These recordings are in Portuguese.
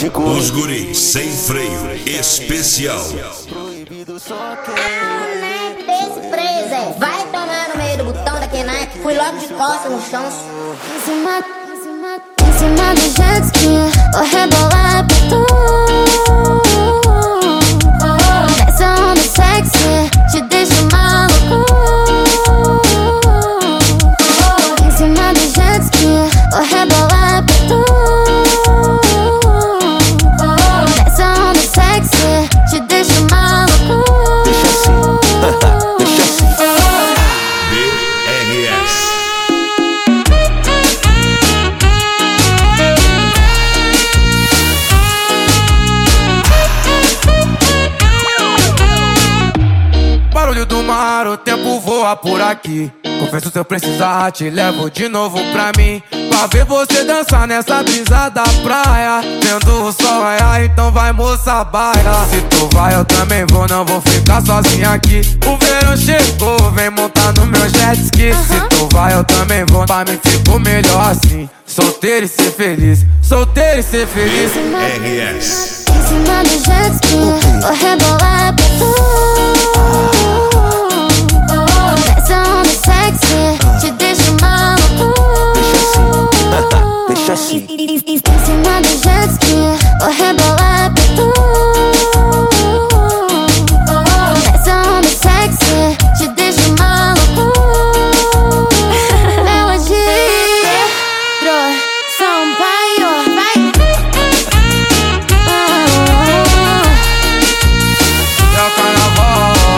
Tico. Os guris sem freio especial. Desse freezer, vai tomar no meio do botão da Kenike. Fui logo de costas no chão. Em cima do jet ski, vou rebolar pra tu. Essa onda sexy te deixa maluco. Em cima do jet ski, vou rebolar pra tu. Essa onda sexy te deixa maluco. Deixa assim, deixa assim. BRS. Barulho do mar, o tempo voa por aqui. Confesso, se eu precisar, te levo de novo pra mim. Pra ver você dançar nessa brisa da praia. Vendo o sol raiar, então vai, moça, baila. Se tu vai, eu também vou, não vou ficar sozinha aqui. O verão chegou, vem montar no meu jet ski. Se tu vai, eu também vou, pra mim ficou melhor assim. Solteiro e ser feliz, solteiro e ser feliz. BRS. Em cima do jet ski, vou rebolar pra tu. Essa onda sexy te deixa maluco. Deixa assim. Em cima do jet ski, vou rebolar pra tu. Essa onda sexy te deixa maluco. Melodia, Sampaio, vai. É o carnaval.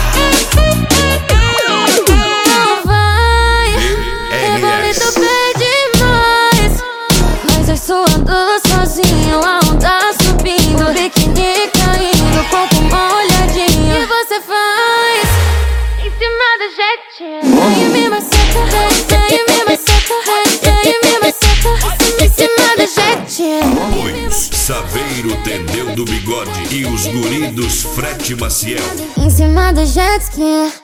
Não vai, rebolito pede mais. Mas eu suando sozinho, a onda subindo, biquíni caindo, corpo molhadinho. E você faz em cima do jet. Vem me maceta, vem me maceta, vem me maceta. Em cima do jet. Luiz Saveiro, Tendeu do Bigode e os guris dos Frete Maciel. Em cima do jet ski.